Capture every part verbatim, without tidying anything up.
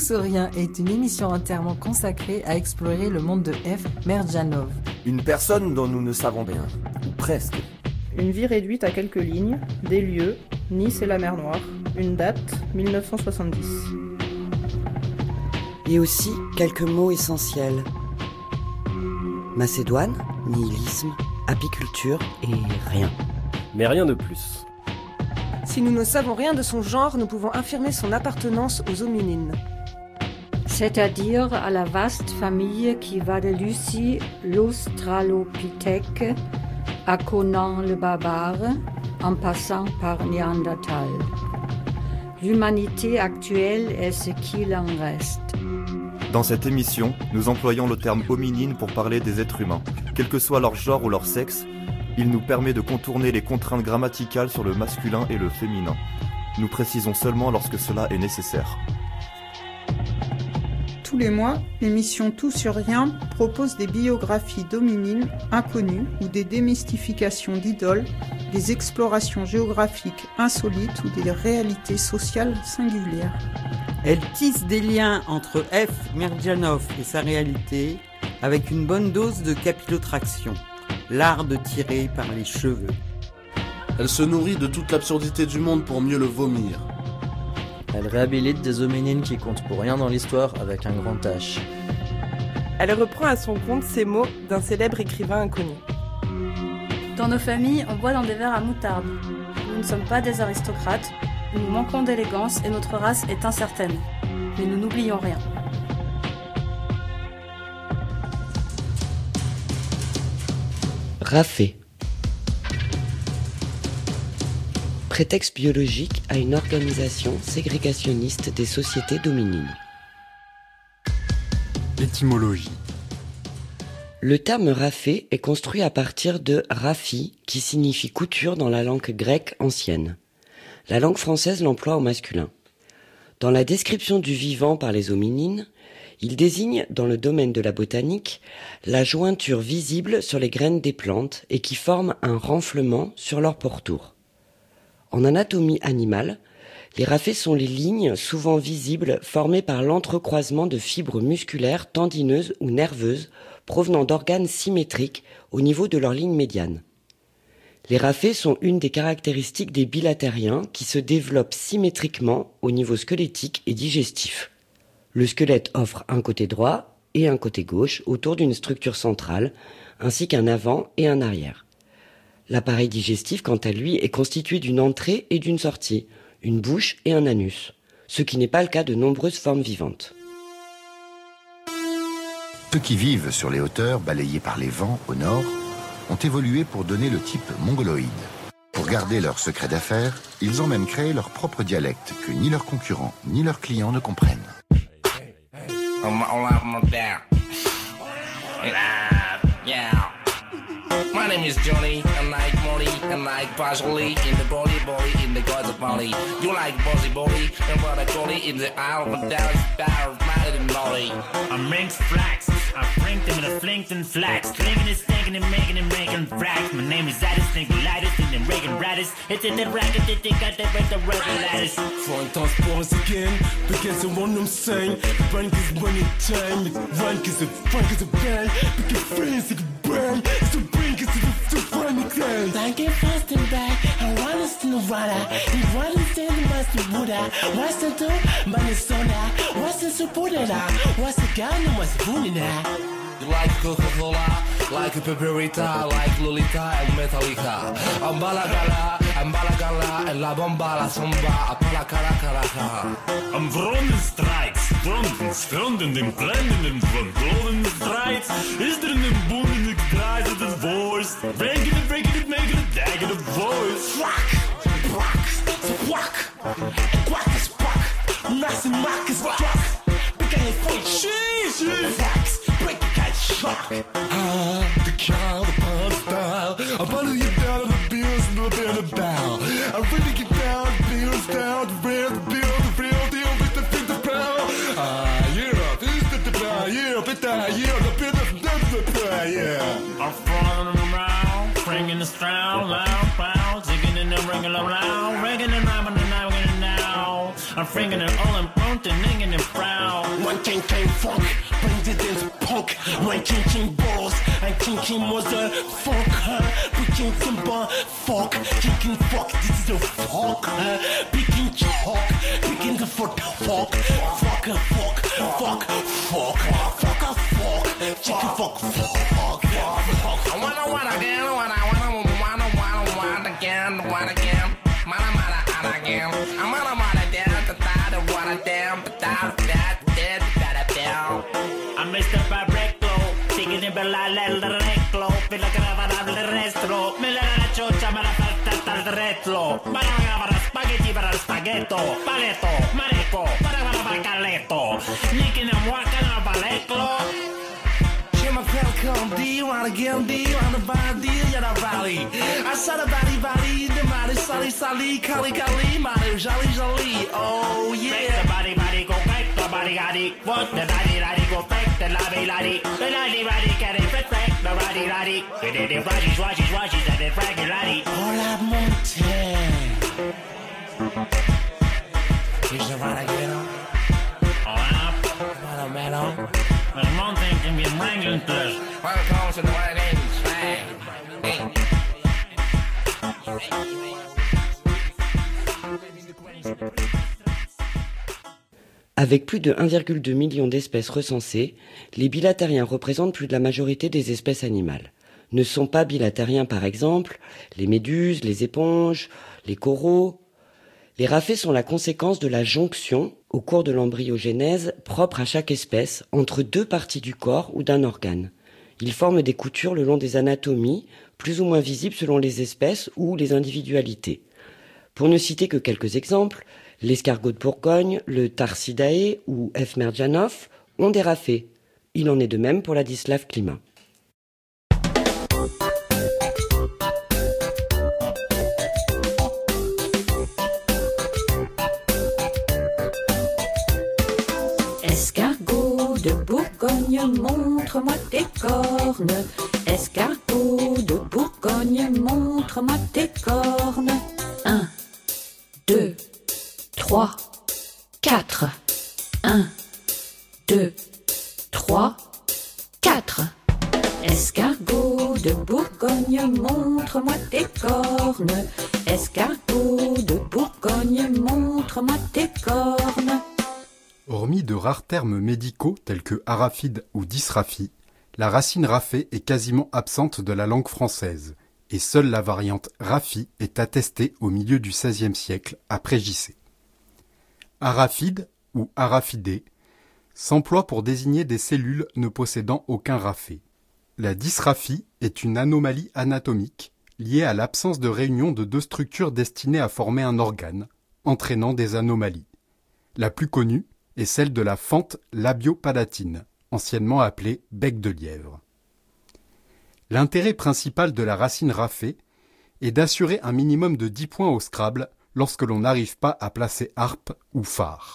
Tous ou rien est une émission entièrement consacrée à explorer le monde de F. Merdjanov. Une personne dont nous ne savons rien, ou presque. Une vie réduite à quelques lignes, des lieux, Nice et la mer Noire, une date, mille neuf cent soixante-dix. Et aussi quelques mots essentiels. Macédoine, nihilisme, apiculture et rien. Mais rien de plus. Si nous ne savons rien de son genre, nous pouvons affirmer son appartenance aux hominines. C'est-à-dire à la vaste famille qui va de Lucie, l'Australopithèque, à Conan le barbare, en passant par Néandertal. L'humanité actuelle est ce qu'il en reste. Dans cette émission, nous employons le terme hominine pour parler des êtres humains. Quel que soit leur genre ou leur sexe, il nous permet de contourner les contraintes grammaticales sur le masculin et le féminin. Nous précisons seulement lorsque cela est nécessaire. Tous les mois, l'émission Tout sur rien propose des biographies d'hominines inconnues ou des démystifications d'idoles, des explorations géographiques insolites ou des réalités sociales singulières. Elle tisse des liens entre F. Merdjanov et sa réalité avec une bonne dose de capillotraction, l'art de tirer par les cheveux. Elle se nourrit de toute l'absurdité du monde pour mieux le vomir. Elle réhabilite des hominines qui comptent pour rien dans l'histoire avec un grand H. Elle reprend à son compte ces mots d'un célèbre écrivain inconnu. Dans nos familles, on boit dans des verres à moutarde. Nous ne sommes pas des aristocrates, nous manquons d'élégance et notre race est incertaine. Mais nous n'oublions rien. Raffé. Prétexte biologique à une organisation ségrégationniste des sociétés dominines. Étymologie. Le terme raffé est construit à partir de raphi, qui signifie couture dans la langue grecque ancienne. La langue française l'emploie au masculin. Dans la description du vivant par les hominines, il désigne, dans le domaine de la botanique, la jointure visible sur les graines des plantes et qui forme un renflement sur leur pourtour. En anatomie animale, les raffés sont les lignes souvent visibles formées par l'entrecroisement de fibres musculaires tendineuses ou nerveuses provenant d'organes symétriques au niveau de leur ligne médiane. Les raffés sont une des caractéristiques des bilatériens qui se développent symétriquement au niveau squelettique et digestif. Le squelette offre un côté droit et un côté gauche autour d'une structure centrale, ainsi qu'un avant et un arrière. L'appareil digestif, quant à lui, est constitué d'une entrée et d'une sortie, une bouche et un anus, ce qui n'est pas le cas de nombreuses formes vivantes. Ceux qui vivent sur les hauteurs balayées par les vents au nord ont évolué pour donner le type mongoloïde. Pour garder leur secret d'affaires, ils ont même créé leur propre dialecte que ni leurs concurrents ni leurs clients ne comprennent. My name is Johnny, and like Molly, and like Parsley, in the body, body, in the gods of Molly. You like Bossy Body, and what I call it, in the Isle of Dallas, Star of Mallet and Molly. I'm Minx Flax, I franked him and I flinked and flax, slinging and stinking and making and making frax. My name is Addis, thinking lightest, and then Reagan Raddis. It's in the racket, they think I did the rebel lattice. Flying toss balls again, because I want them saying, run cause when it time, run cause it, run cause it bang, because friends, it burn, it's a bring cause it's a funny thing. I get fast and back, I want us to Nevada, you want to stand in Master Buddha, what's the door, Minnesota, what's the supporter, what's the gun, what's the bully now? You like Coca-Cola, like a Pepperita, like Lolita and Metallica. I'm Balagala, I'm Balagala, and La Bomba, La Somba, a Palakara Karaka. I'm Vronden Strikes, Vronden, Vronden, den Blenden, von Golden Strikes. Is there an booming the guys of the voice? Breaking it, breaking it, making it, dagging the voice. Rock, rock, rock, quack is rock, massive mark is rock. Began to fight, sheesh, rocks. Ah, the cow, the pond style. I bundle you down to the bills and the band of bow. I really get down, the bills down, the real, the bill, the real deal with the fifty pound. Ah, yeah, this is the pound, yeah, but that, yeah, the bit of the pound, yeah. I'm falling around, ringing the stroud, loud, proud, zigging in the ring around, ringing and rhyming and rhyming now. I'm fringing and all I'm mountain, ninging and proud. One king king funk, brings it into punk. One king king balls, and king king was a funk, huh? Picking some bar, fuck, king king fuck, this is a fuck, huh? Picking chalk, picking the foot, fuck, fuck a fuck, fuck, fuck, fuck a fuck, chicken fuck, fuck, fuck. I wanna wanna again, wanna wanna wanna wanna wanna again, wanna again, wanna wanna again. I wanna wanna down, da da wanna down, da da da da da. I'm Mister Barreclo, singing in Bellale il reclo, per la gravata del resto, me la la cioccia, me la fatta dal retro, ma la gravata spaghetti per il spaghetto, paletto, mareco, para para para caletto, licking and walking on balletto. My Falcon D, wanna get on D, on the body, you're a valley. I said a body, body, the body, sally, sally, cali, cali, body, jolly, jolly, oh yeah. Break the body, body, go back, the body, body, what the body, body, go back, the lobby, lobby, the lobby, body, get it, fit, back, the body, body, it did it, washes, washes, washes, and it fraggy, lobby. All la montagne. Is the right again? Oh, up, what a mellow. But one thing can be wrangling to us. Welcome to the White Age. Avec plus de un virgule deux million d'espèces recensées, les bilatériens représentent plus de la majorité des espèces animales. Ne sont pas bilatériens par exemple les méduses, les éponges, les coraux. Les raphés sont la conséquence de la jonction, au cours de l'embryogénèse, propre à chaque espèce, entre deux parties du corps ou d'un organe. Ils forment des coutures le long des anatomies, plus ou moins visibles selon les espèces ou les individualités. Pour ne citer que quelques exemples, l'escargot de Bourgogne, le Tarsidae ou F. merjanov ont des raphés. Il en est de même pour la Dislave climat. Escargot de Bourgogne, montre-moi tes cornes. Escargot de Bourgogne, montre-moi tes cornes. Un, deux, trois, quatre. Un, deux, trois, quatre. Escargot de Bourgogne, montre-moi tes cornes. Escargot de Bourgogne, montre-moi tes cornes. Hormis de rares termes médicaux tels que araphide ou dysraphie, la racine raphée est quasiment absente de la langue française, et seule la variante raphie est attestée au milieu du seizième siècle après J C. Araphide ou araphidé s'emploie pour désigner des cellules ne possédant aucun raphé. La dysraphie est une anomalie anatomique liée à l'absence de réunion de deux structures destinées à former un organe, entraînant des anomalies. La plus connue est celle de la fente labio-palatine, anciennement appelée bec de lièvre. L'intérêt principal de la racine raphée est d'assurer un minimum de dix points au Scrabble lorsque l'on n'arrive pas à placer harpe ou phare.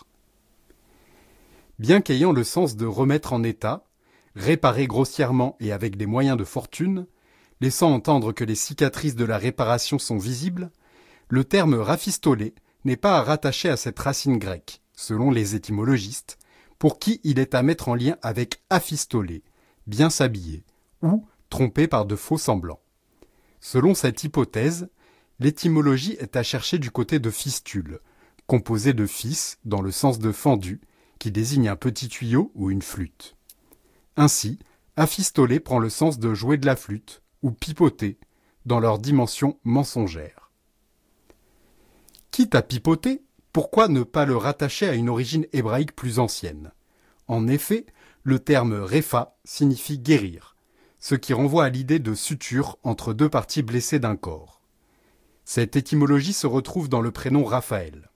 Bien qu'ayant le sens de remettre en état, réparer grossièrement et avec des moyens de fortune, laissant entendre que les cicatrices de la réparation sont visibles, le terme raphistolé n'est pas à rattacher à cette racine grecque, selon les étymologistes, pour qui il est à mettre en lien avec aphistolé, bien s'habiller, ou trompé par de faux semblants. Selon cette hypothèse, l'étymologie est à chercher du côté de fistule, composé de fis dans le sens de fendu, qui désigne un petit tuyau ou une flûte. Ainsi, aphistolé prend le sens de jouer de la flûte, ou pipoter, dans leur dimension mensongère. Quitte à pipoter, pourquoi ne pas le rattacher à une origine hébraïque plus ancienne? En effet, le terme réfa signifie guérir, ce qui renvoie à l'idée de suture entre deux parties blessées d'un corps. Cette étymologie se retrouve dans le prénom Raphaël.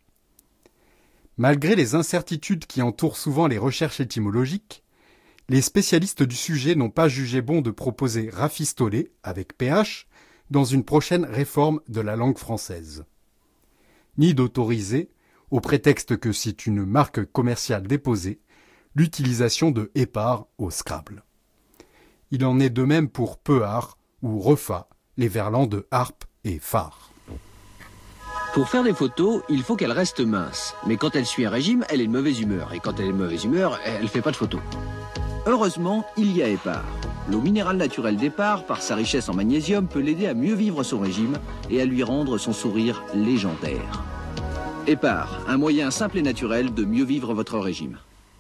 Malgré les incertitudes qui entourent souvent les recherches étymologiques, les spécialistes du sujet n'ont pas jugé bon de proposer raphistolé, avec P H, dans une prochaine réforme de la langue française. Ni d'autoriser, au prétexte que c'est une marque commerciale déposée, l'utilisation de épars au Scrabble. Il en est de même pour peuard ou refa, les verlans de harpe et phare. Pour faire des photos, il faut qu'elle reste mince. Mais quand elle suit un régime, elle est de mauvaise humeur. Et quand elle est de mauvaise humeur, elle fait pas de photos. Heureusement, il y a Épar. L'eau minérale naturelle d'Épar, par sa richesse en magnésium, peut l'aider à mieux vivre son régime et à lui rendre son sourire légendaire. Épar, un moyen simple et naturel de mieux vivre votre régime.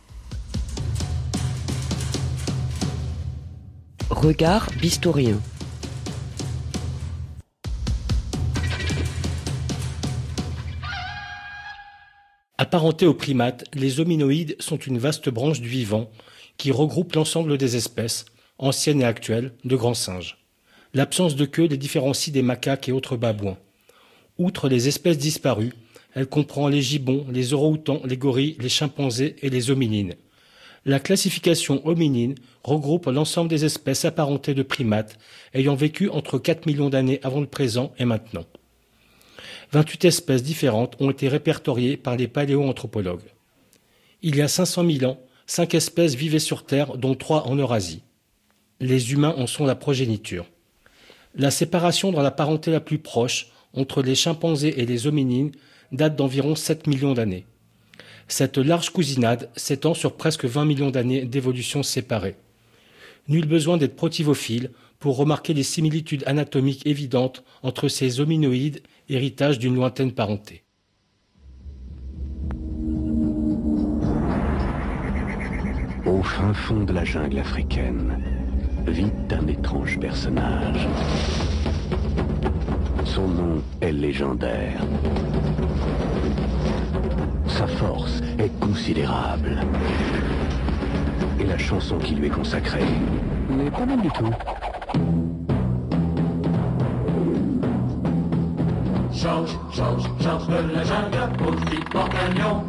Regard bistorien. Apparentés aux primates, les hominoïdes sont une vaste branche du vivant qui regroupe l'ensemble des espèces, anciennes et actuelles, de grands singes. L'absence de queue les différencie des macaques et autres babouins. Outre les espèces disparues, elle comprend les gibbons, les orang-outans, les gorilles, les chimpanzés et les hominines. La classification hominine regroupe l'ensemble des espèces apparentées de primates ayant vécu entre quatre millions d'années avant le présent et maintenant. vingt-huit espèces différentes ont été répertoriées par les paléoanthropologues. Il y a cinq cent mille ans, cinq espèces vivaient sur Terre, dont trois en Eurasie. Les humains en sont la progéniture. La séparation dans la parenté la plus proche entre les chimpanzés et les hominines date d'environ sept millions d'années. Cette large cousinade s'étend sur presque vingt millions d'années d'évolution séparée. Nul besoin d'être protivophile pour remarquer les similitudes anatomiques évidentes entre ces hominoïdes, héritage d'une lointaine parenté. Au fin fond de la jungle africaine, vit un étrange personnage. Son nom est légendaire. Sa force est considérable. Et la chanson qui lui est consacrée n'est pas mal du tout. Change, change, change de la jungle aussi porte un lion.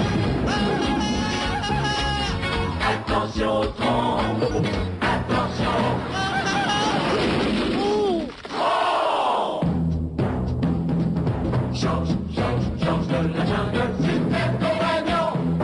Attention au tronc, attention. Oh! Change, change, change de la jungle, super compagnon.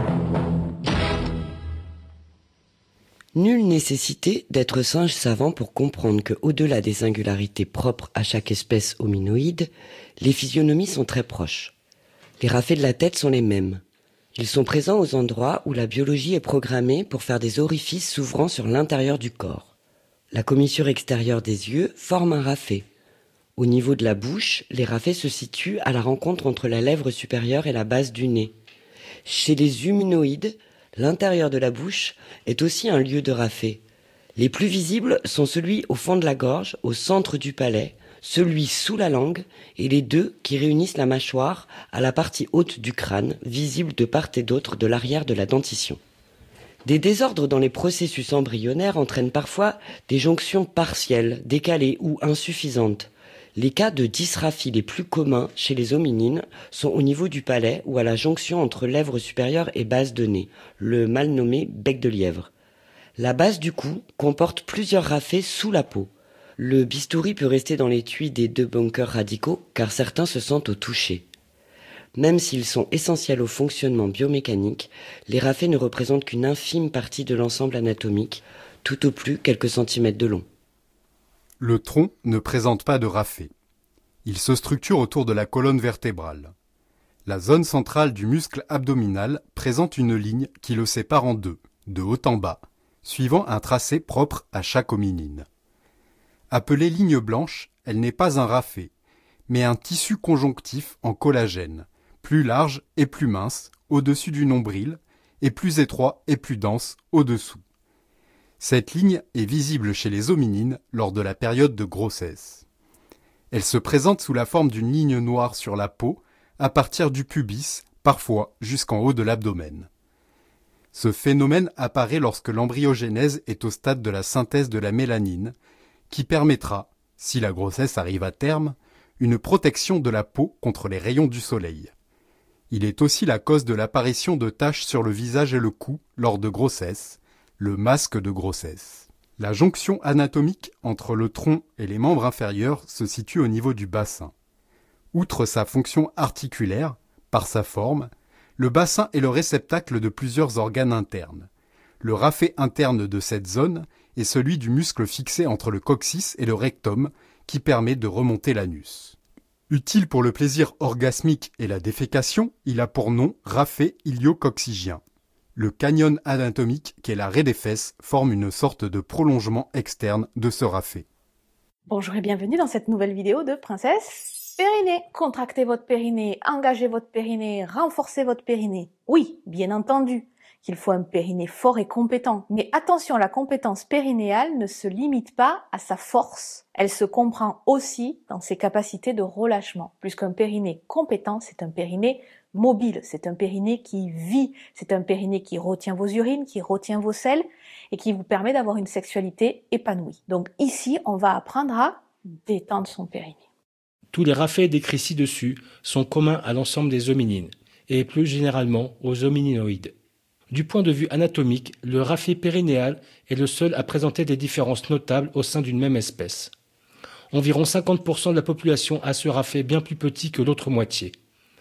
Nulle nécessité d'être singe savant pour comprendre que, au-delà des singularités propres à chaque espèce hominoïde, les physionomies sont très proches. Les raffets de la tête sont les mêmes. Ils sont présents aux endroits où la biologie est programmée pour faire des orifices s'ouvrant sur l'intérieur du corps. La commissure extérieure des yeux forme un raffet. Au niveau de la bouche, les raffets se situent à la rencontre entre la lèvre supérieure et la base du nez. Chez les humanoïdes, l'intérieur de la bouche est aussi un lieu de raffet. Les plus visibles sont celui au fond de la gorge, au centre du palais, celui sous la langue et les deux qui réunissent la mâchoire à la partie haute du crâne, visible de part et d'autre de l'arrière de la dentition. Des désordres dans les processus embryonnaires entraînent parfois des jonctions partielles, décalées ou insuffisantes. Les cas de dysraphie les plus communs chez les hominines sont au niveau du palais ou à la jonction entre lèvres supérieures et base de nez, le mal nommé bec de lièvre. La base du cou comporte plusieurs raffets sous la peau. Le bistouri peut rester dans l'étui des deux bunkers radicaux car certains se sentent au toucher. Même s'ils sont essentiels au fonctionnement biomécanique, les raffets ne représentent qu'une infime partie de l'ensemble anatomique, tout au plus quelques centimètres de long. Le tronc ne présente pas de raffets. Il se structure autour de la colonne vertébrale. La zone centrale du muscle abdominal présente une ligne qui le sépare en deux, de haut en bas, suivant un tracé propre à chaque hominine. Appelée ligne blanche, elle n'est pas un raffet, mais un tissu conjonctif en collagène, plus large et plus mince au-dessus du nombril, et plus étroit et plus dense au-dessous. Cette ligne est visible chez les hominines lors de la période de grossesse. Elle se présente sous la forme d'une ligne noire sur la peau, à partir du pubis, parfois jusqu'en haut de l'abdomen. Ce phénomène apparaît lorsque l'embryogénèse est au stade de la synthèse de la mélanine, qui permettra, si la grossesse arrive à terme, une protection de la peau contre les rayons du soleil. Il est aussi la cause de l'apparition de taches sur le visage et le cou lors de grossesse, le masque de grossesse. La jonction anatomique entre le tronc et les membres inférieurs se situe au niveau du bassin. Outre sa fonction articulaire, par sa forme, le bassin est le réceptacle de plusieurs organes internes. Le raffet interne de cette zone est celui du muscle fixé entre le coccyx et le rectum qui permet de remonter l'anus. Utile pour le plaisir orgasmique et la défécation, il a pour nom raphé iliococcygien. Le canyon anatomique, qu'est la raie des fesses, forme une sorte de prolongement externe de ce raphé. Bonjour et bienvenue dans cette nouvelle vidéo de Princesse Périnée. Contractez votre périnée, engagez votre périnée, renforcez votre périnée. Oui, bien entendu qu'il faut un périnée fort et compétent. Mais attention, la compétence périnéale ne se limite pas à sa force. Elle se comprend aussi dans ses capacités de relâchement. Puisqu'un périnée compétent, c'est un périnée mobile, c'est un périnée qui vit, c'est un périnée qui retient vos urines, qui retient vos selles et qui vous permet d'avoir une sexualité épanouie. Donc ici, on va apprendre à détendre son périnée. Tous les raphés décrits ci-dessus sont communs à l'ensemble des hominines et plus généralement aux homininoïdes. Du point de vue anatomique, le raphé périnéal est le seul à présenter des différences notables au sein d'une même espèce. Environ cinquante pour cent de la population a ce raphé bien plus petit que l'autre moitié.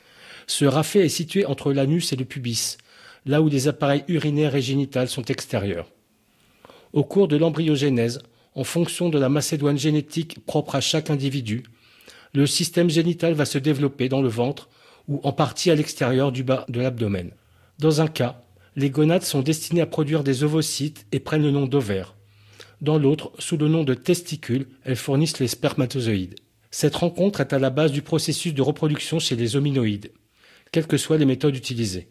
Ce raphé est situé entre l'anus et le pubis, là où les appareils urinaires et génitals sont extérieurs. Au cours de l'embryogénèse, en fonction de la macédoine génétique propre à chaque individu, le système génital va se développer dans le ventre ou en partie à l'extérieur du bas de l'abdomen. Dans un cas, les gonades sont destinées à produire des ovocytes et prennent le nom d'ovaires. Dans l'autre, sous le nom de testicules, elles fournissent les spermatozoïdes. Cette rencontre est à la base du processus de reproduction chez les hominoïdes, quelles que soient les méthodes utilisées.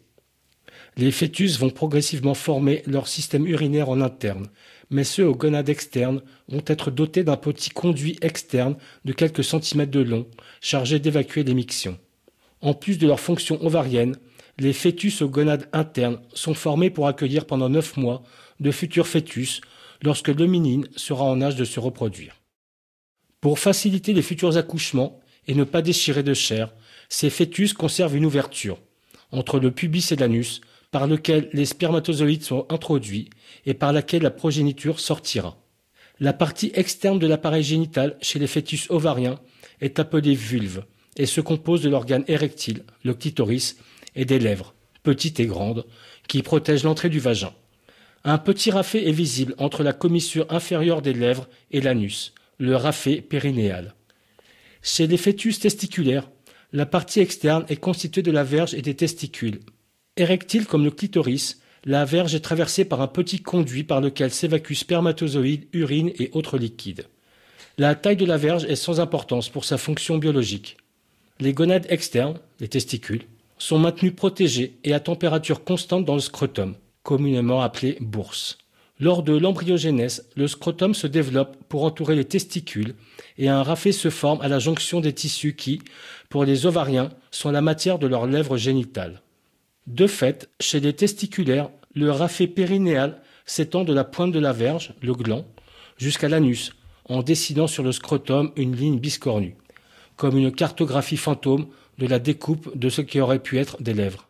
Les fœtus vont progressivement former leur système urinaire en interne, mais ceux aux gonades externes vont être dotés d'un petit conduit externe de quelques centimètres de long, chargé d'évacuer les mictions. En plus de leur fonction ovarienne, les fœtus aux gonades internes sont formés pour accueillir pendant neuf mois de futurs fœtus lorsque l'hominine sera en âge de se reproduire. Pour faciliter les futurs accouchements et ne pas déchirer de chair, ces fœtus conservent une ouverture entre le pubis et l'anus par lequel les spermatozoïdes sont introduits et par laquelle la progéniture sortira. La partie externe de l'appareil génital chez les fœtus ovariens est appelée vulve et se compose de l'organe érectile, le clitoris, et des lèvres, petites et grandes, qui protègent l'entrée du vagin. Un petit raphé est visible entre la commissure inférieure des lèvres et l'anus, le raphé périnéal. Chez les fœtus testiculaires, la partie externe est constituée de la verge et des testicules. Érectile comme le clitoris, la verge est traversée par un petit conduit par lequel s'évacuent spermatozoïdes, urine et autres liquides. La taille de la verge est sans importance pour sa fonction biologique. Les gonades externes, les testicules, sont maintenus protégés et à température constante dans le scrotum, communément appelé bourse. Lors de l'embryogénèse, le scrotum se développe pour entourer les testicules et un raphé se forme à la jonction des tissus qui, pour les ovariens, sont la matière de leurs lèvres génitales. De fait, chez les testiculaires, le raphé périnéal s'étend de la pointe de la verge, le gland, jusqu'à l'anus, en dessinant sur le scrotum une ligne biscornue, comme une cartographie fantôme de la découpe de ce qui aurait pu être des lèvres.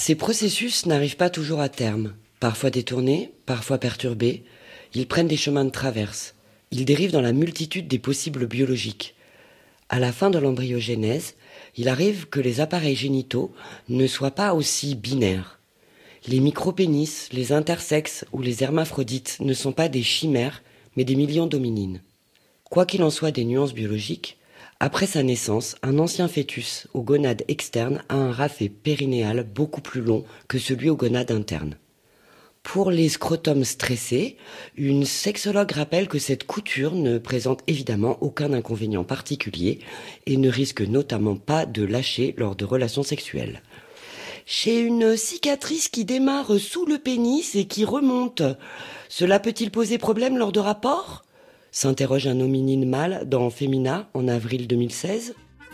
Ces processus n'arrivent pas toujours à terme. Parfois détournés, parfois perturbés, ils prennent des chemins de traverse. Ils dérivent dans la multitude des possibles biologiques. À la fin de l'embryogenèse, il arrive que les appareils génitaux ne soient pas aussi binaires. Les micropénis, les intersexes ou les hermaphrodites ne sont pas des chimères, mais des millions d'hominines. Quoi qu'il en soit des nuances biologiques, après sa naissance, un ancien fœtus aux gonades externes a un raphet périnéal beaucoup plus long que celui aux gonades internes. Pour les scrotums stressés, une sexologue rappelle que cette couture ne présente évidemment aucun inconvénient particulier et ne risque notamment pas de lâcher lors de relations sexuelles. Chez une cicatrice qui démarre sous le pénis et qui remonte, cela peut-il poser problème lors de rapports ? S'interroge un hominine mâle dans Femina en avril deux mille seize.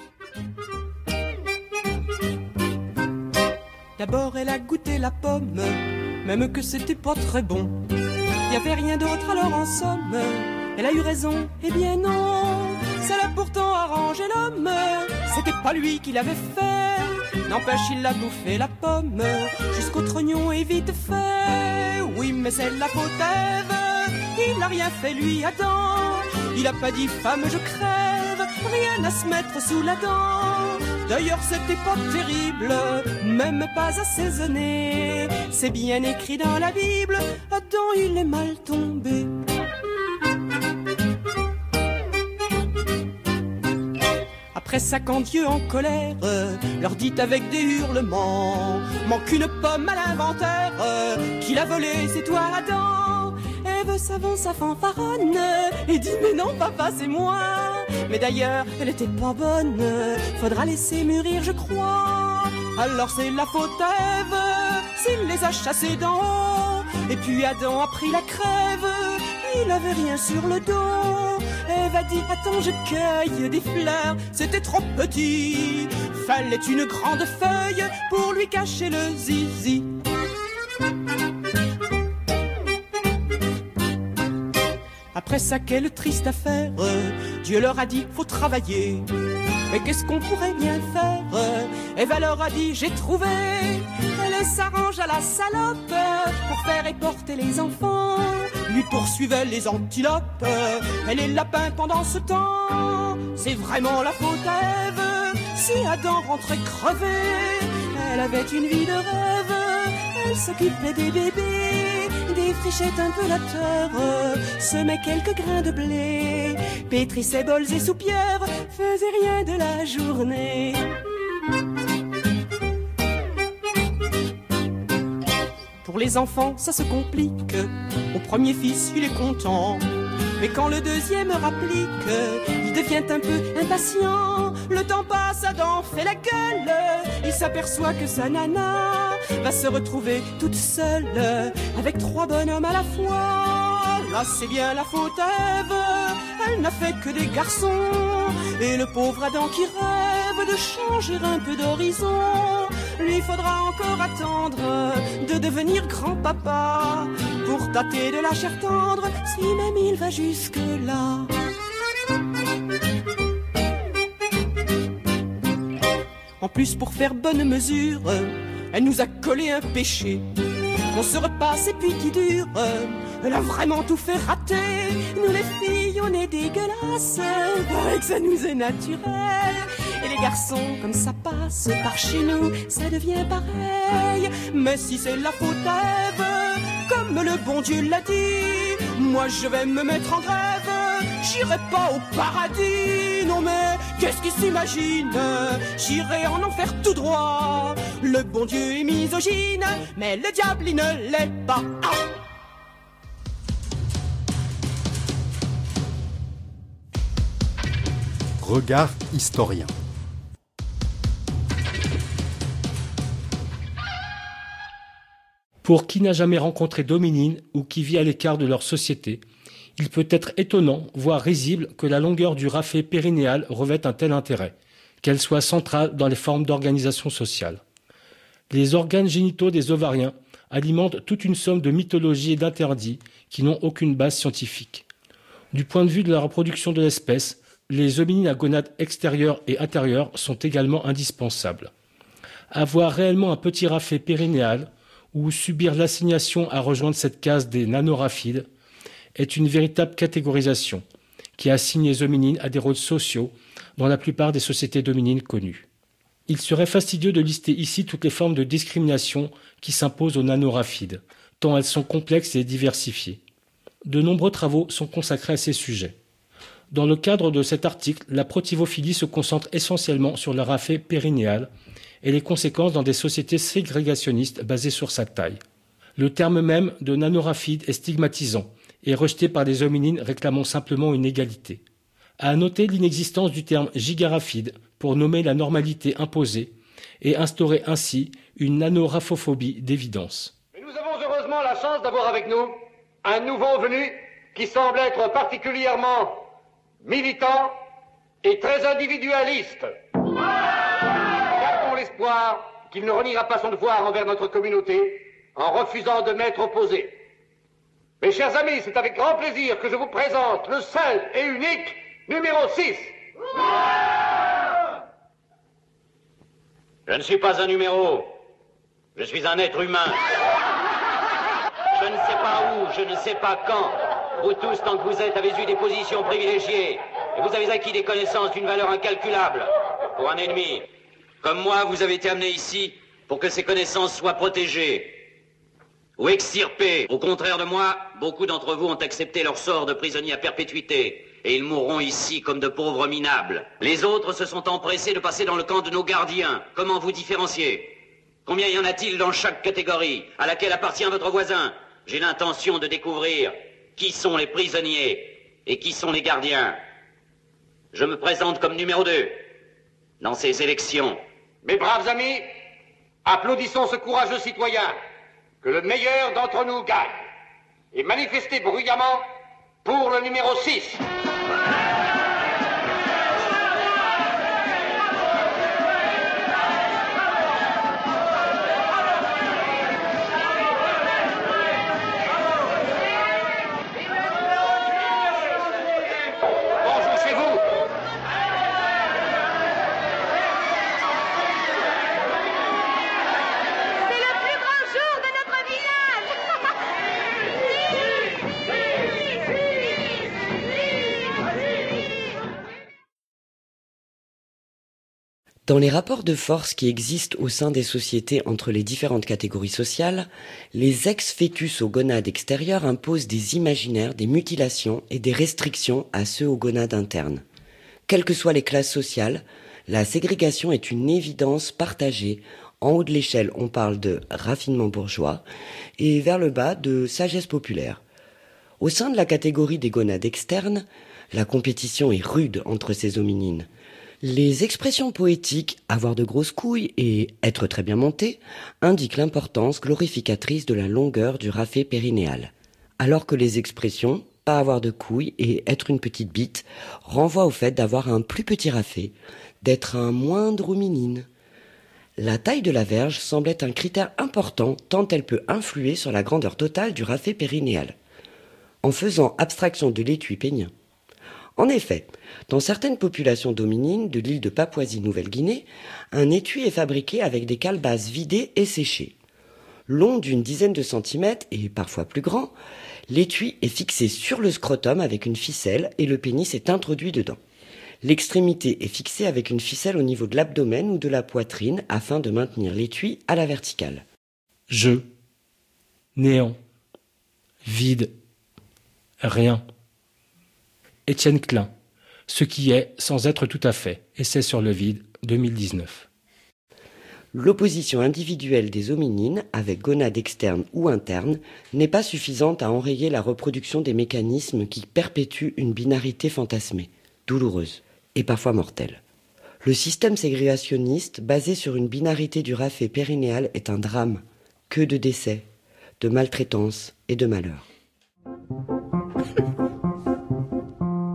D'abord elle a goûté la pomme, même que c'était pas très bon. Y avait rien d'autre alors en somme, elle a eu raison, eh bien non. Ça l'a pourtant arrangé l'homme, c'était pas lui qui l'avait fait. N'empêche il a bouffé la pomme, jusqu'au trognon et vite fait. Oui mais c'est la faute d'Ève, il n'a rien fait lui Adam. Il a pas dit femme je crève, rien à se mettre sous la dent. D'ailleurs c'était pas terrible, même pas assaisonné. C'est bien écrit dans la Bible, Adam il est mal tombé. Après ça quand Dieu en colère leur dit avec des hurlements, manque une pomme à l'inventaire, qui l'a volé c'est toi Adam. Ève s'avance sa fanfaronne et dit mais non papa c'est moi. Mais d'ailleurs elle était pas bonne, faudra laisser mûrir je crois. Alors c'est la faute à Ève s'il les a chassés d'en haut. Et puis Adam a pris la crève, il avait rien sur le dos. Ève a dit attends je cueille des fleurs, c'était trop petit. Fallait une grande feuille pour lui cacher le zizi. Après ça quelle triste affaire, Dieu leur a dit faut travailler. Mais qu'est-ce qu'on pourrait bien faire? Ève leur a dit j'ai trouvé. Elle s'arrange à la salope pour faire éporter les enfants. Lui poursuivait les antilopes et les lapins pendant ce temps. C'est vraiment la faute à Ève si Adam rentrait crevé. Elle avait une vie de rêve, elle s'occupait des bébés, défrichait un peu la terre, semait quelques grains de blé, pétrissait bols et soupières, faisait rien de la journée. Pour les enfants, ça se complique. Au premier fils, il est content. Mais quand le deuxième rapplique, il devient un peu impatient. Le temps passe, Adam fait la gueule. Il s'aperçoit que sa nana va se retrouver toute seule avec trois bonhommes à la fois. Là, c'est bien la faute à Ève. Elle n'a fait que des garçons. Et le pauvre Adam qui rêve de changer un peu d'horizon, lui faudra encore attendre de devenir grand-papa pour tâter de la chair tendre, si même il va jusque-là. En plus, pour faire bonne mesure, elle nous a collé un péché qu'on se repasse et puis qui dure. Elle a vraiment tout fait rater. Nous les filles, on est dégueulasses, avec ça nous est naturel. Et les garçons, comme ça passe par chez nous, ça devient pareil. Mais si c'est la faute à Ève, comme le bon Dieu l'a dit, moi je vais me mettre en grève. J'irai pas au paradis, non mais qu'est-ce qu'il s'imagine? J'irai en enfer tout droit. Le bon Dieu est misogyne, mais le diable il ne l'est pas. Ah! Regard historien. Pour qui n'a jamais rencontré d'hominine ou qui vit à l'écart de leur société, il peut être étonnant, voire risible, que la longueur du raphet périnéal revête un tel intérêt, qu'elle soit centrale dans les formes d'organisation sociale. Les organes génitaux des ovariens alimentent toute une somme de mythologies et d'interdits qui n'ont aucune base scientifique. Du point de vue de la reproduction de l'espèce, les hominines à gonades extérieures et intérieures sont également indispensables. Avoir réellement un petit raphé périnéal ou subir l'assignation à rejoindre cette case des nanoraphides est une véritable catégorisation qui assigne les hominines à des rôles sociaux dans la plupart des sociétés dominines connues. Il serait fastidieux de lister ici toutes les formes de discrimination qui s'imposent aux nanoraphides, tant elles sont complexes et diversifiées. De nombreux travaux sont consacrés à ces sujets. Dans le cadre de cet article, la protivophilie se concentre essentiellement sur le raphé périnéal et les conséquences dans des sociétés ségrégationnistes basées sur sa taille. Le terme même de nanorapide est stigmatisant et rejeté par des hominines réclamant simplement une égalité. À noter l'inexistence du terme gigarapide pour nommer la normalité imposée et instaurer ainsi une nanoraphophobie d'évidence. Mais nous avons heureusement la chance d'avoir avec nous un nouveau venu qui semble être particulièrement militant et très individualiste. Gardons l'espoir qu'il ne reniera pas son devoir envers notre communauté en refusant de m'être opposé. Mes chers amis, c'est avec grand plaisir que je vous présente le seul et unique numéro six. Je ne suis pas un numéro, je suis un être humain. Je ne sais pas où, je ne sais pas quand. Vous tous, tant que vous êtes, avez eu des positions privilégiées. Et vous avez acquis des connaissances d'une valeur incalculable pour un ennemi. Comme moi, vous avez été amenés ici pour que ces connaissances soient protégées ou extirpées. Au contraire de moi, beaucoup d'entre vous ont accepté leur sort de prisonniers à perpétuité. Et ils mourront ici comme de pauvres minables. Les autres se sont empressés de passer dans le camp de nos gardiens. Comment vous différencier? Combien y en a-t-il dans chaque catégorie? À laquelle appartient votre voisin? J'ai l'intention de découvrir qui sont les prisonniers et qui sont les gardiens. Je me présente comme numéro deux dans ces élections. Mes braves amis, applaudissons ce courageux citoyen. Que le meilleur d'entre nous gagne. Et manifestez bruyamment pour le numéro six. Bonjour chez vous. C'est le plus grand jour de notre village. Dans les rapports de force qui existent au sein des sociétés entre les différentes catégories sociales, les ex-fœtus aux gonades extérieures imposent des imaginaires, des mutilations et des restrictions à ceux aux gonades internes. Quelles que soient les classes sociales, la ségrégation est une évidence partagée. En haut de l'échelle, on parle de raffinement bourgeois et vers le bas de sagesse populaire. Au sein de la catégorie des gonades externes, la compétition est rude entre ces hominines. Les expressions poétiques « avoir de grosses couilles » et « être très bien monté » indiquent l'importance glorificatrice de la longueur du raphé périnéal, alors que les expressions « pas avoir de couilles » et « être une petite bite » renvoient au fait d'avoir un plus petit raphé, d'être un moindre hominine. La taille de la verge semble être un critère important tant elle peut influer sur la grandeur totale du raphé périnéal, en faisant abstraction de l'étui pénien. En effet, dans certaines populations dominines de l'île de Papouasie-Nouvelle-Guinée, un étui est fabriqué avec des calebasses vidées et séchées. Long d'une dizaine de centimètres et parfois plus grand, l'étui est fixé sur le scrotum avec une ficelle et le pénis est introduit dedans. L'extrémité est fixée avec une ficelle au niveau de l'abdomen ou de la poitrine afin de maintenir l'étui à la verticale. Je, néant, vide, rien. Étienne Klein, ce qui est sans être tout à fait, Essai sur le vide, deux mille dix-neuf. L'opposition individuelle des hominines, avec gonades externes ou internes, n'est pas suffisante à enrayer la reproduction des mécanismes qui perpétuent une binarité fantasmée, douloureuse et parfois mortelle. Le système ségrégationniste, basé sur une binarité du raphé périnéal, est un drame. Que de décès, de maltraitance et de malheur.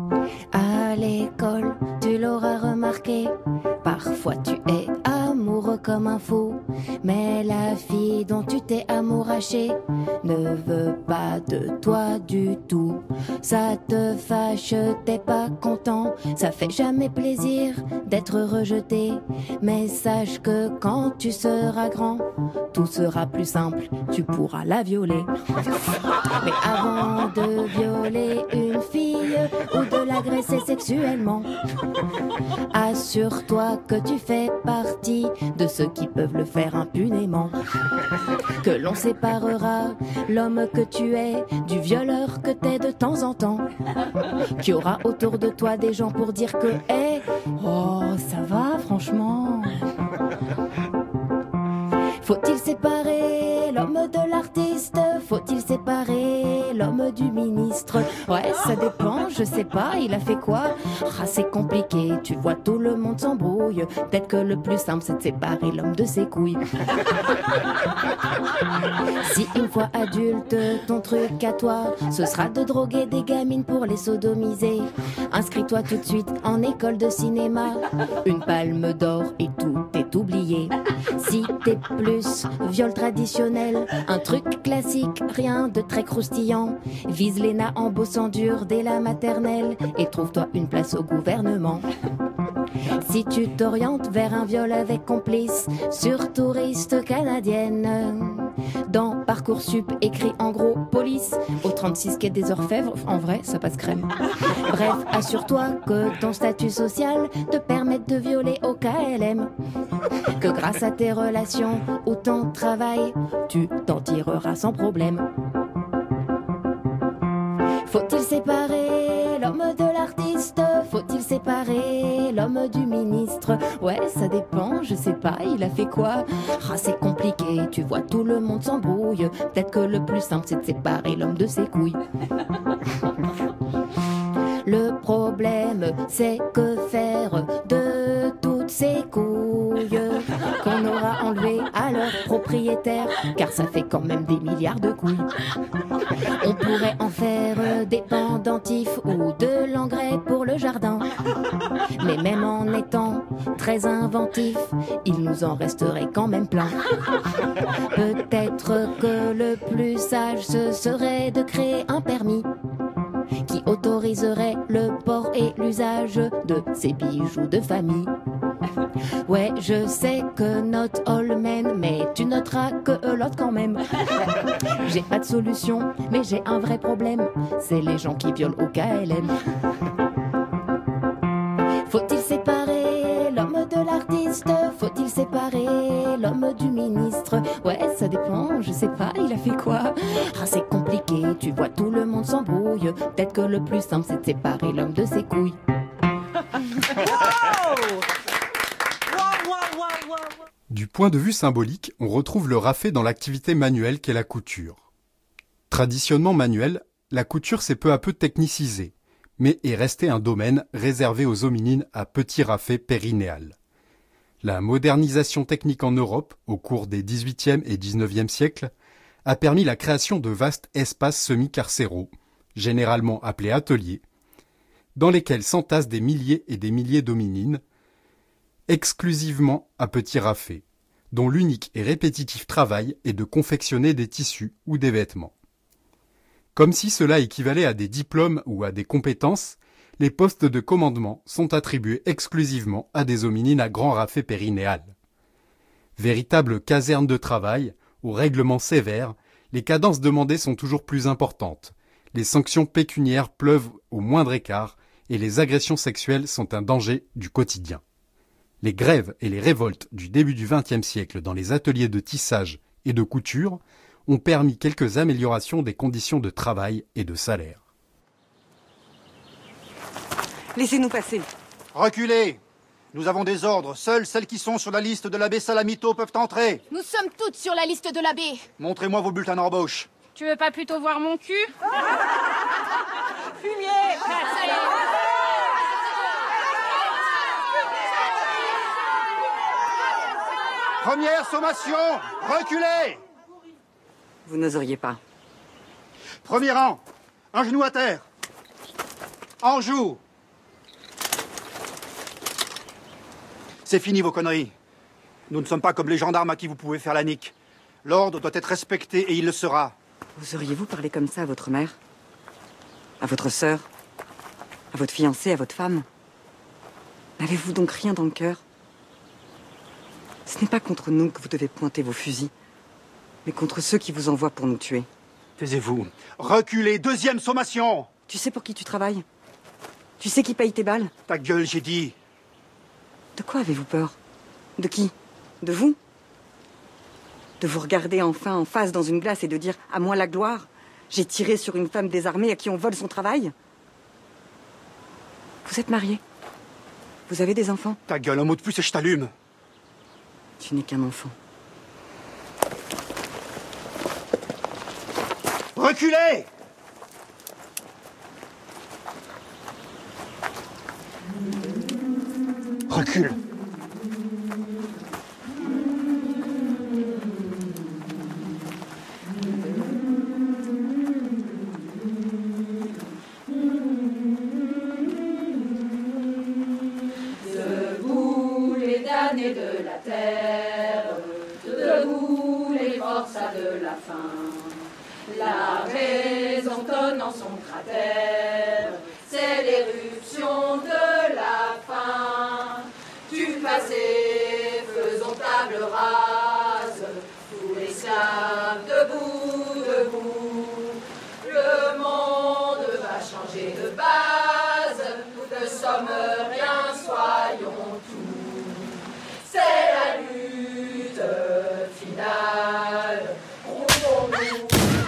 À l'école, tu l'auras remarqué, parfois tu es amoureux comme un fou. Mais la fille dont tu t'es amouraché ne veut pas de toi du tout. Ça te fâche, t'es pas content, ça fait jamais plaisir d'être rejeté. Mais sache que quand tu seras grand, tout sera plus simple, tu pourras la violer. Mais avant de violer une fille ou de l'agresser sexuellement, assure-toi que tu fais partie de ceux qui peuvent le faire impunément. Que l'on séparera l'homme que tu es du violeur que t'es de temps en temps. Qu'il y aura autour de toi des gens pour dire que hey, oh ça va franchement. Faut-il séparer l'homme de l'artiste? Faut-il séparer l'homme du ministre? Ouais, ça dépend, je sais pas, il a fait quoi? Ah, c'est compliqué, tu vois, tout le monde s'embrouille. Peut-être que le plus simple, c'est de séparer l'homme de ses couilles. Si une fois adulte, ton truc à toi, ce sera de droguer des gamines pour les sodomiser, inscris-toi tout de suite en école de cinéma. Une palme d'or et tout est oublié. Si t'es plus viol traditionnel, un truc classique, rien de très croustillant, vise l'E N A en bossant dur dès la maternelle et trouve-toi une place au gouvernement. Si tu t'orientes vers un viol avec complice sur touriste canadienne, dans Parcoursup écrit en gros police au trente-six quai des Orfèvres, en vrai ça passe crème. Bref, assure-toi que ton statut social te permette de violer au K L M, que grâce à tes relations ou ton travail, tu t'en tireras sans problème. Faut-il séparer l'homme de l'artiste? Faut-il séparer l'homme du ministre? Ouais, ça dépend, je sais pas, il a fait quoi? Ah, c'est compliqué, tu vois, tout le monde s'embrouille. Peut-être que le plus simple, c'est de séparer l'homme de ses couilles. Le problème, c'est que faire de toutes ces couilles qu'on aura enlevées à leur propriétaire, car ça fait quand même des milliards de couilles. On pourrait en faire des pendentifs ou de l'engrais pour le jardin. Mais même en étant très inventif, il nous en resterait quand même plein. Peut-être que le plus sage, ce serait de créer un permis qui autoriserait le port et l'usage de ces bijoux de famille. Ouais, je sais que not all men, mais tu noteras que l'autre quand même. J'ai pas de solution, mais j'ai un vrai problème, c'est les gens qui violent au K L M. Faut-il séparer l'homme de l'artiste? Faut-il séparer l'homme du ministre? Ouais, ça dépend, je sais pas, il a fait quoi? Ah, c'est compliqué, tu vois, tout le monde s'embrouille. Peut-être que le plus simple, c'est de séparer l'homme de ses couilles. Du point de vue symbolique, on retrouve le raffet dans l'activité manuelle qu'est la couture. Traditionnellement manuelle, la couture s'est peu à peu technicisée, mais est resté un domaine réservé aux hominines à petit raffet périnéal. La modernisation technique en Europe, au cours des dix-huitième et dix-neuvième siècles, a permis la création de vastes espaces semi-carcéraux, généralement appelés ateliers, dans lesquels s'entassent des milliers et des milliers d'hominines, exclusivement à petit raffet, dont l'unique et répétitif travail est de confectionner des tissus ou des vêtements. Comme si cela équivalait à des diplômes ou à des compétences, les postes de commandement sont attribués exclusivement à des hominines à grand raffet périnéal. Véritable caserne de travail, aux règlements sévères, les cadences demandées sont toujours plus importantes, les sanctions pécuniaires pleuvent au moindre écart et les agressions sexuelles sont un danger du quotidien. Les grèves et les révoltes du début du vingtième siècle dans les ateliers de tissage et de couture ont permis quelques améliorations des conditions de travail et de salaire. Laissez-nous passer. Reculez! Nous avons des ordres. Seules celles qui sont sur la liste de l'abbé Salamito peuvent entrer. Nous sommes toutes sur la liste de l'abbé. Montrez-moi vos bulletins d'embauche. Tu veux pas plutôt voir mon cul? Fumier! Première sommation, reculez! Vous n'oseriez pas. Premier rang, un genou à terre. En joue. C'est fini vos conneries. Nous ne sommes pas comme les gendarmes à qui vous pouvez faire la nique. L'ordre doit être respecté et il le sera. Oseriez-vous parler comme ça à votre mère? À votre sœur? À votre fiancée, à votre femme? N'avez-vous donc rien dans le cœur? Ce n'est pas contre nous que vous devez pointer vos fusils, mais contre ceux qui vous envoient pour nous tuer. Taisez-vous. Reculez, deuxième sommation. Tu sais pour qui tu travailles? Tu sais qui paye tes balles? Ta gueule, j'ai dit. De quoi avez-vous peur? De qui? De vous? De vous regarder enfin en face dans une glace et de dire « à moi la gloire ». J'ai tiré sur une femme désarmée à qui on vole son travail. Vous êtes marié? Vous avez des enfants? Ta gueule, un mot de plus et je t'allume. Tu n'es qu'un enfant. Reculez! Recule. Debout les damnés de la terre, debout les forçats de la faim. La raison tonne en son cratère, c'est l'éruption de la faim. Du passé, faisons table rase, tous les esclaves debout, debout. Le monde va changer de base, nous ne sommes rien, soyons tout. C'est la lutte finale, groupons-nous.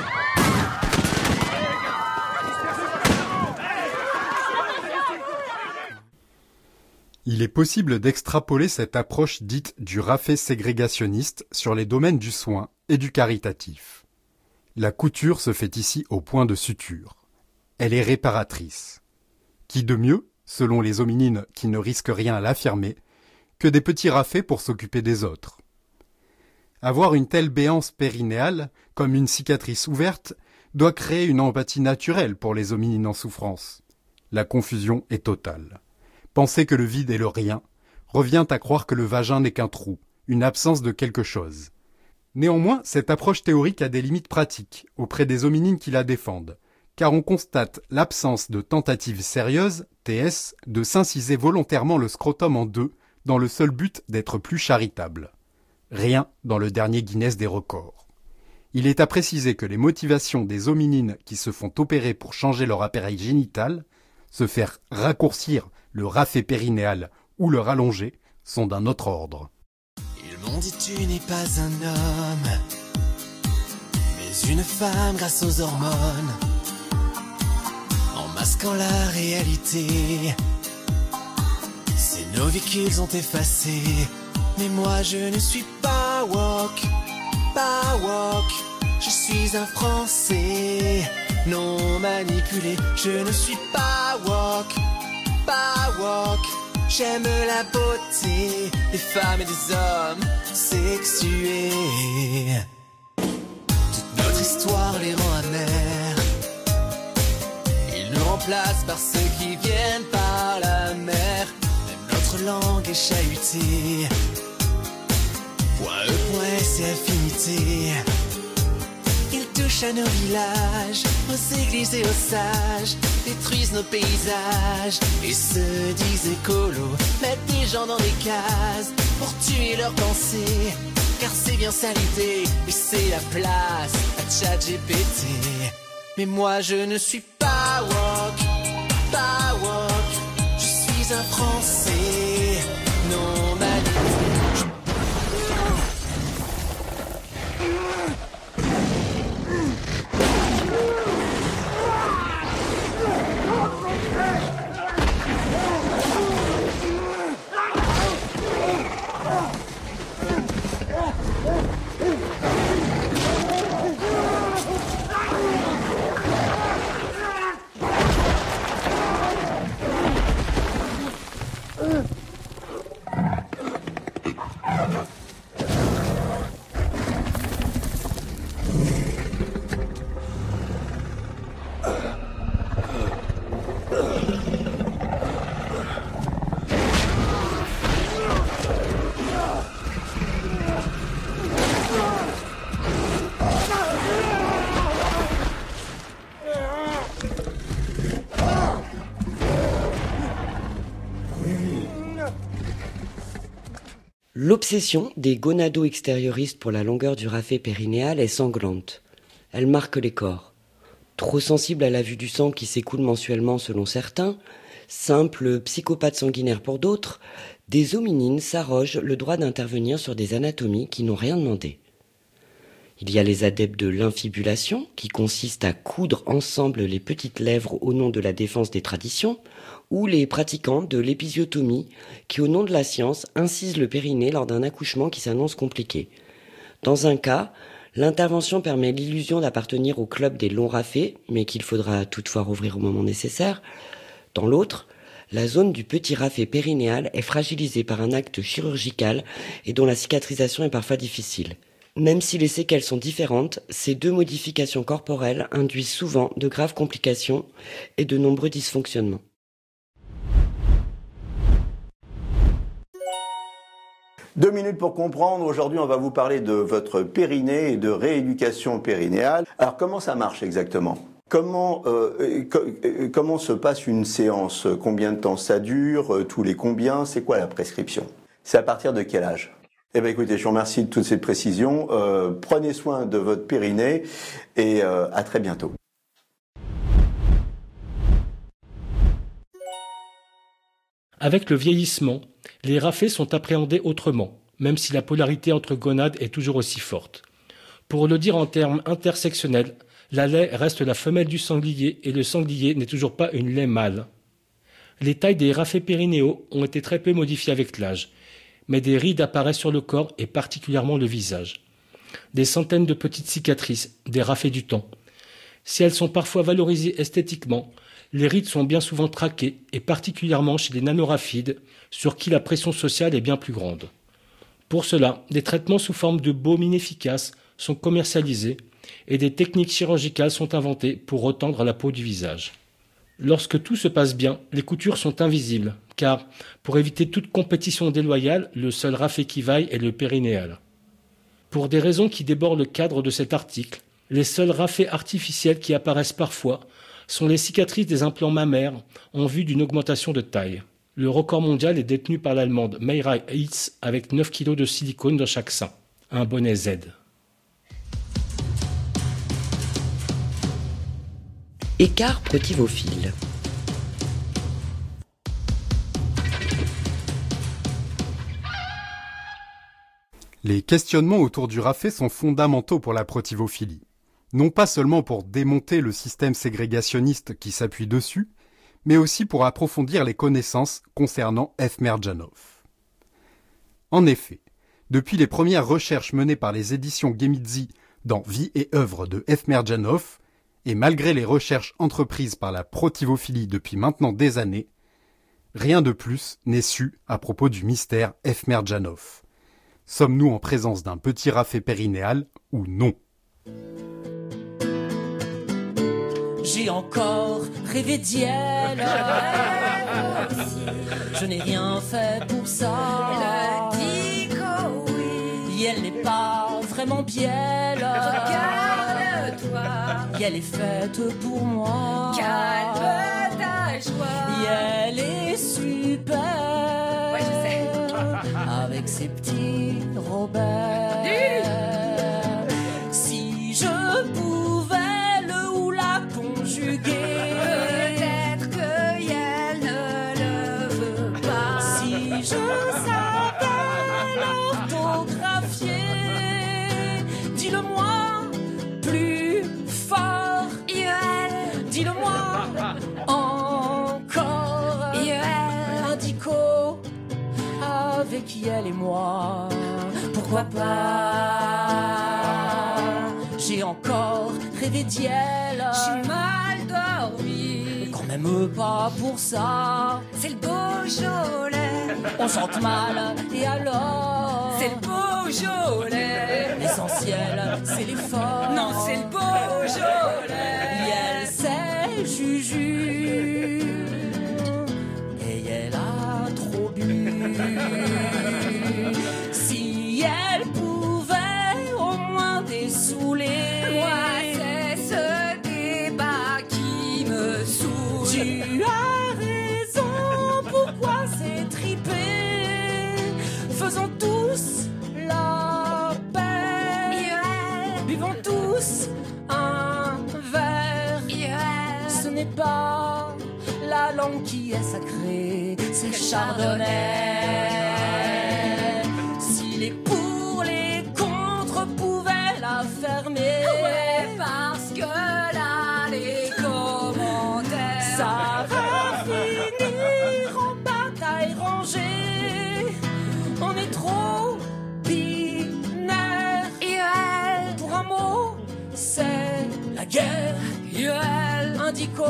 Il est possible d'extrapoler cette approche dite du raffet ségrégationniste sur les domaines du soin et du caritatif. La couture se fait ici au point de suture. Elle est réparatrice. Qui de mieux, selon les hominines qui ne risquent rien à l'affirmer, que des petits raffets pour s'occuper des autres. Avoir une telle béance périnéale, comme une cicatrice ouverte, doit créer une empathie naturelle pour les hominines en souffrance. La confusion est totale. Penser que le vide est le rien revient à croire que le vagin n'est qu'un trou, une absence de quelque chose. Néanmoins, cette approche théorique a des limites pratiques auprès des hominines qui la défendent, car on constate l'absence de tentatives sérieuses, T S, de s'inciser volontairement le scrotum en deux dans le seul but d'être plus charitable. Rien dans le dernier Guinness des records. Il est à préciser que les motivations des hominines qui se font opérer pour changer leur appareil génital, se faire raccourcir le raffet périnéal ou le rallonger, sont d'un autre ordre. Ils m'ont dit tu n'es pas un homme, mais une femme grâce aux hormones, en masquant la réalité. Ces novicules ont effacé, mais moi je ne suis pas woke, pas woke. Je suis un Français non manipulé, je ne suis pas woke, pas woke. J'aime la beauté des femmes et des hommes sexués. Toute notre histoire les rend amers. Ils nous remplacent par ceux qui viennent par la mer. Même notre langue est chahutée. Point E, point S et infinité. Ils touchent à nos villages, aux églises et aux sages, détruisent nos paysages et se disent écolos, mettent des gens dans des cases pour tuer leurs pensées, car c'est bien ça l'idée et c'est la place à ChatGPT. Mais moi je ne suis pas woke, pas woke, je suis un Français non manipulé. L'obsession des gonado-extérioristes pour la longueur du rafet périnéal est sanglante. Elle marque les corps. Trop sensibles à la vue du sang qui s'écoule mensuellement selon certains, simples psychopathes sanguinaires pour d'autres, des hominines s'arrogent le droit d'intervenir sur des anatomies qui n'ont rien demandé. Il y a les adeptes de l'infibulation, qui consiste à coudre ensemble les petites lèvres au nom de la défense des traditions, ou les pratiquants de l'épisiotomie, qui au nom de la science incisent le périnée lors d'un accouchement qui s'annonce compliqué. Dans un cas, l'intervention permet l'illusion d'appartenir au club des longs rafets, mais qu'il faudra toutefois rouvrir au moment nécessaire. Dans l'autre, la zone du petit rafet périnéal est fragilisée par un acte chirurgical et dont la cicatrisation est parfois difficile. Même si les séquelles sont différentes, ces deux modifications corporelles induisent souvent de graves complications et de nombreux dysfonctionnements. Deux minutes pour comprendre. Aujourd'hui, on va vous parler de votre périnée et de rééducation périnéale. Alors, comment ça marche exactement ? Comment, euh, co comment se passe une séance ? Combien de temps ça dure ? Tous les combien ? C'est quoi la prescription ? C'est à partir de quel âge ? Eh bien, écoutez, je vous remercie de toutes ces précisions. Euh, prenez soin de votre périnée et euh, à très bientôt. Avec le vieillissement, les rafets sont appréhendés autrement, même si la polarité entre gonades est toujours aussi forte. Pour le dire en termes intersectionnels, la laie reste la femelle du sanglier et le sanglier n'est toujours pas une laie mâle. Les tailles des rafets périnéaux ont été très peu modifiées avec l'âge, mais des rides apparaissent sur le corps et particulièrement le visage. Des centaines de petites cicatrices, des rafets du temps. Si elles sont parfois valorisées esthétiquement, les rides sont bien souvent traquées, et particulièrement chez les nanoraphides, sur qui la pression sociale est bien plus grande. Pour cela, des traitements sous forme de baume inefficaces sont commercialisés, et des techniques chirurgicales sont inventées pour retendre la peau du visage. Lorsque tout se passe bien, les coutures sont invisibles, car, pour éviter toute compétition déloyale, le seul rafet qui vaille est le périnéal. Pour des raisons qui débordent le cadre de cet article, les seuls rafets artificiels qui apparaissent parfois sont les cicatrices des implants mammaires en vue d'une augmentation de taille. Le record mondial est détenu par l'allemande Mayra Hitz avec neuf kilos de silicone dans chaque sein. Un bonnet Z. Écart protivophile. Les questionnements autour du rafet sont fondamentaux pour la protivophilie. Non pas seulement pour démonter le système ségrégationniste qui s'appuie dessus, mais aussi pour approfondir les connaissances concernant F. Merjanov. En effet, depuis les premières recherches menées par les éditions Gemidzi dans Vie et œuvre de F. Merjanov, et malgré les recherches entreprises par la protivophilie depuis maintenant des années, rien de plus n'est su à propos du mystère F. Merjanov. Sommes-nous en présence d'un petit rafet périnéal ou non ? J'ai encore rêvé d'elle. Je n'ai rien fait pour ça. Elle dit que oui. Et elle n'est pas vraiment bielle. Regarde-toi. Et elle est faite pour moi. Calme ta joie. Et elle est super. Ouais, je sais. Avec ses petits Robert. Si je pouvais peut-être qu'elle ne le veut pas. Si je savais l'orthographier, dis-le-moi plus fort. I E L. Dis-le-moi encore. I E L. Indico avec elle et moi. Pourquoi pas? J'ai encore rêvé d'elle. J'ai mal dormi. Mais quand même pas pour ça. C'est le Beaujolais. On chante mal et alors? C'est le Beaujolais. L'essentiel, c'est l'effort. Non, c'est le Beaujolais. Et elle, c'est Juju. Et elle a trop bu. Si elle pouvait au moins dessouler. Moi, c'est ce débat qui me saoule. Tu as raison, pourquoi c'est tripé? Faisons tout sacré, c'est Chardonnay. Si les pour, les contre pouvaient la fermer, ouais, parce que là, les commentaires, ça va finir en bataille rangée. On est trop binaire. I R L, pour un mot, c'est la guerre. I R L, indico,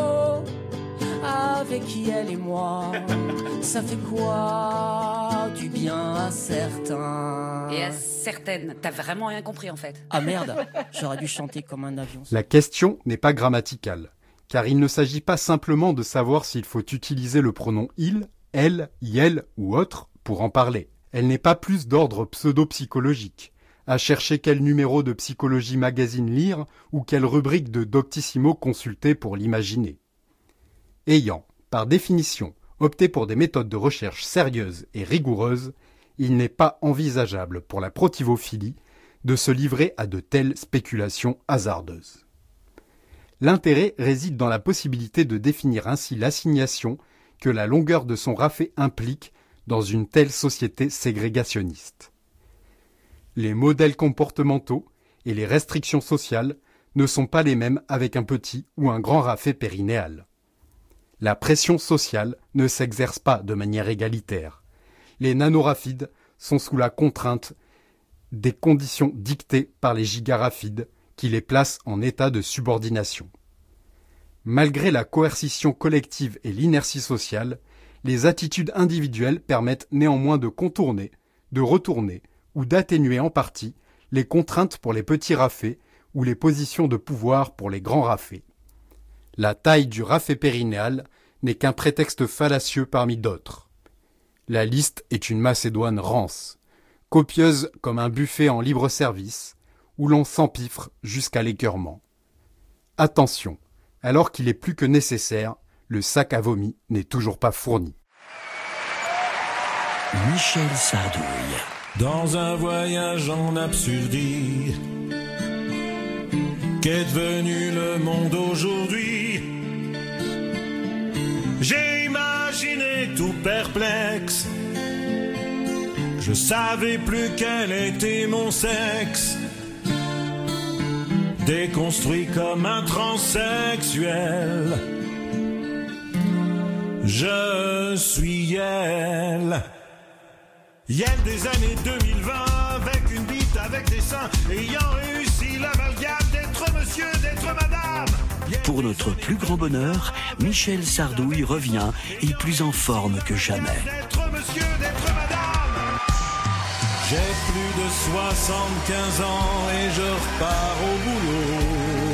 avec qui elle et moi, ça fait quoi du bien à certains. Et à certaines, t'as vraiment rien compris en fait. Ah merde, j'aurais dû chanter comme un avion. La question n'est pas grammaticale, car il ne s'agit pas simplement de savoir s'il faut utiliser le pronom il, elle, iel ou autre pour en parler. Elle n'est pas plus d'ordre pseudo-psychologique, à chercher quel numéro de Psychologie Magazine lire ou quelle rubrique de Doctissimo consulter pour l'imaginer. Ayant, par définition, opté pour des méthodes de recherche sérieuses et rigoureuses, il n'est pas envisageable pour la protivophilie de se livrer à de telles spéculations hasardeuses. L'intérêt réside dans la possibilité de définir ainsi l'assignation que la longueur de son rafé implique dans une telle société ségrégationniste. Les modèles comportementaux et les restrictions sociales ne sont pas les mêmes avec un petit ou un grand rafé périnéal. La pression sociale ne s'exerce pas de manière égalitaire. Les nanoraphides sont sous la contrainte des conditions dictées par les gigaraphides qui les placent en état de subordination. Malgré la coercition collective et l'inertie sociale, les attitudes individuelles permettent néanmoins de contourner, de retourner ou d'atténuer en partie les contraintes pour les petits rafés ou les positions de pouvoir pour les grands rafés. La taille du rafé périnéal n'est qu'un prétexte fallacieux parmi d'autres. La liste est une Macédoine rance, copieuse comme un buffet en libre-service, où l'on s'empiffre jusqu'à l'écœurement. Attention, alors qu'il est plus que nécessaire, le sac à vomi n'est toujours pas fourni. Michel Sardouille. Dans un voyage en absurdie, qu'est devenu le monde aujourd'hui? J'ai imaginé tout perplexe, je savais plus quel était mon sexe, déconstruit comme un transsexuel. Je suis elle. Yel des années deux mille vingt, avec une bite, avec des seins, ayant réussi l'amalgame d'être monsieur, d'être madame. Pour notre plus grand bonheur, Michel Sardouille revient et plus en forme que jamais. D'être monsieur, d'être madame. J'ai plus de soixante-quinze ans et je repars au boulot.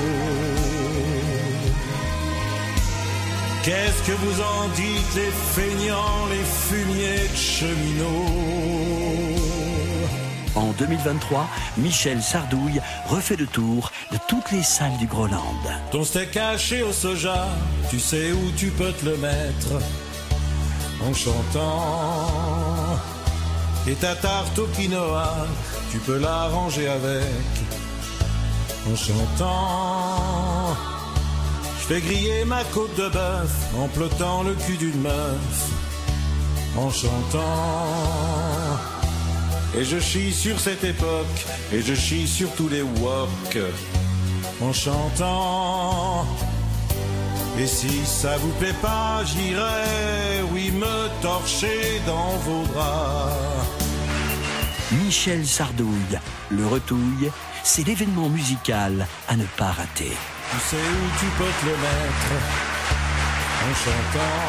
Qu'est-ce que vous en dites, les feignants, les fumiers de cheminots? En deux mille vingt-trois, Michel Sardouille refait le tour de toutes les salles du Groenland. Ton steak haché au soja, tu sais où tu peux te le mettre en chantant. Et ta tarte au quinoa, tu peux la ranger avec en chantant. Je fais griller ma côte de bœuf en plottant le cul d'une meuf en chantant. Et je chie sur cette époque, et je chie sur tous les woks en chantant. Et si ça vous plaît pas, j'irai, oui, me torcher dans vos draps. Michel Sardouille, le retouille, c'est l'événement musical à ne pas rater. Tu sais où tu peux te le mettre en chantant.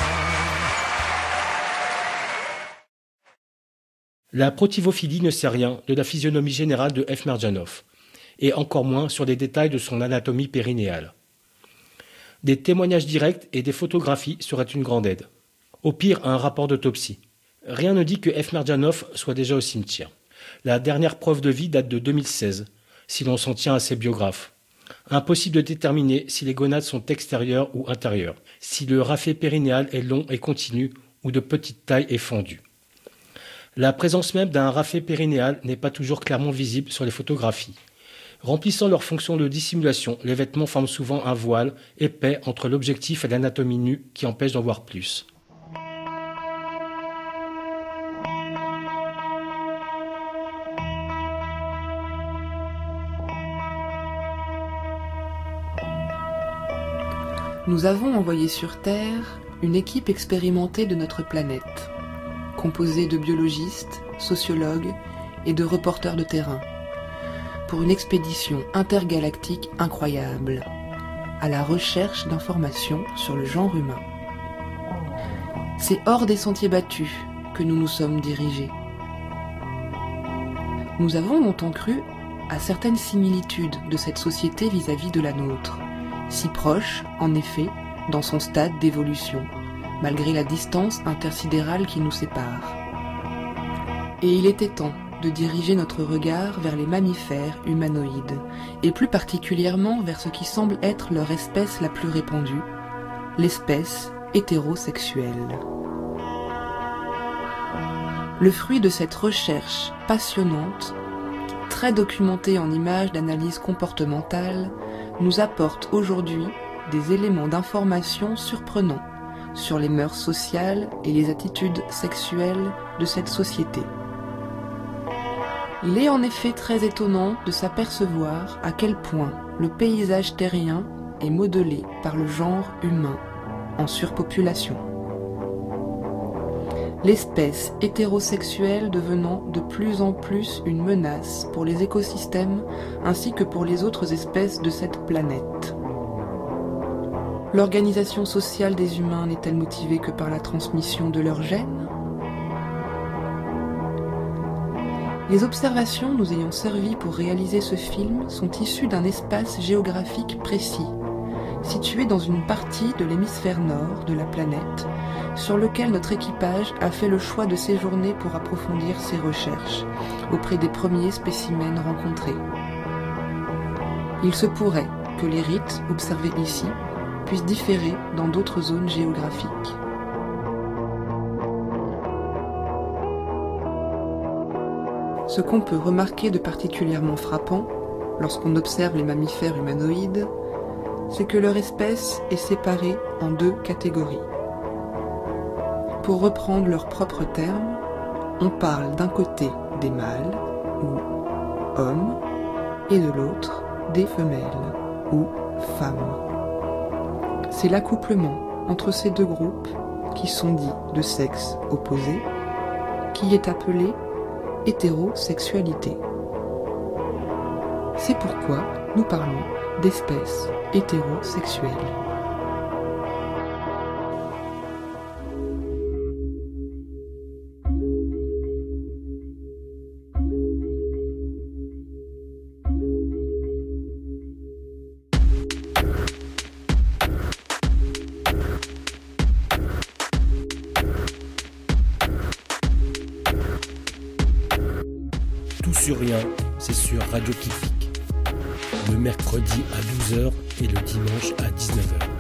La protivophilie ne sait rien de la physionomie générale de F. Merdjanov, et encore moins sur les détails de son anatomie périnéale. Des témoignages directs et des photographies seraient une grande aide. Au pire, un rapport d'autopsie. Rien ne dit que F. Merdjanov soit déjà au cimetière. La dernière preuve de vie date de deux mille seize, si l'on s'en tient à ses biographes. Impossible de déterminer si les gonades sont extérieures ou intérieures, si le rafé périnéal est long et continu ou de petite taille et fendu. La présence même d'un rafé périnéal n'est pas toujours clairement visible sur les photographies. Remplissant leur fonction de dissimulation, les vêtements forment souvent un voile épais entre l'objectif et l'anatomie nue qui empêche d'en voir plus. Nous avons envoyé sur Terre une équipe expérimentée de notre planète, composée de biologistes, sociologues et de reporters de terrain, pour une expédition intergalactique incroyable, à la recherche d'informations sur le genre humain. C'est hors des sentiers battus que nous nous sommes dirigés. Nous avons longtemps cru à certaines similitudes de cette société vis-à-vis de la nôtre, si proche, en effet, dans son stade d'évolution, malgré la distance intersidérale qui nous sépare. Et il était temps de diriger notre regard vers les mammifères humanoïdes, et plus particulièrement vers ce qui semble être leur espèce la plus répandue, l'espèce hétérosexuelle. Le fruit de cette recherche passionnante, très documentée en images d'analyse comportementale, nous apporte aujourd'hui des éléments d'information surprenants sur les mœurs sociales et les attitudes sexuelles de cette société. Il est en effet très étonnant de s'apercevoir à quel point le paysage terrien est modelé par le genre humain en surpopulation. L'espèce hétérosexuelle devenant de plus en plus une menace pour les écosystèmes ainsi que pour les autres espèces de cette planète. L'organisation sociale des humains n'est-elle motivée que par la transmission de leurs gènes ? Les observations nous ayant servi pour réaliser ce film sont issues d'un espace géographique précis, situé dans une partie de l'hémisphère nord de la planète, sur lequel notre équipage a fait le choix de séjourner pour approfondir ses recherches auprès des premiers spécimens rencontrés. Il se pourrait que les rites observés ici puissent différer dans d'autres zones géographiques. Ce qu'on peut remarquer de particulièrement frappant lorsqu'on observe les mammifères humanoïdes, c'est que leur espèce est séparée en deux catégories. Pour reprendre leurs propres termes, on parle d'un côté des mâles, ou hommes, et de l'autre des femelles, ou femmes. C'est l'accouplement entre ces deux groupes, qui sont dits de sexe opposé, qui est appelé hétérosexualité. C'est pourquoi nous parlons d'espèces hétérosexuelles. Tout sur rien, c'est sur Radio Kifik. Le mercredi à douze heures et le dimanche à dix-neuf heures.